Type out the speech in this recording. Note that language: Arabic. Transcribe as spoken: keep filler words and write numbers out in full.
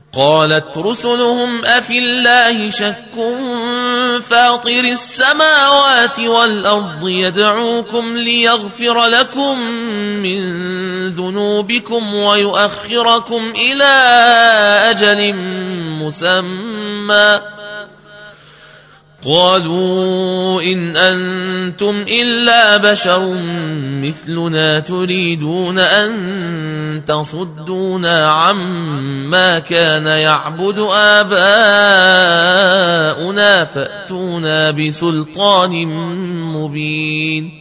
قالت رسلهم أفي الله شك فاطر السماوات والأرض يدعوكم ليغفر لكم من ذنوبكم ويؤخركم إلى أجل مسمى قالوا إن أنتم إلا بشر مثلنا تريدون أن تصدونا عما كان يعبد آباؤنا فأتونا بسلطان مبين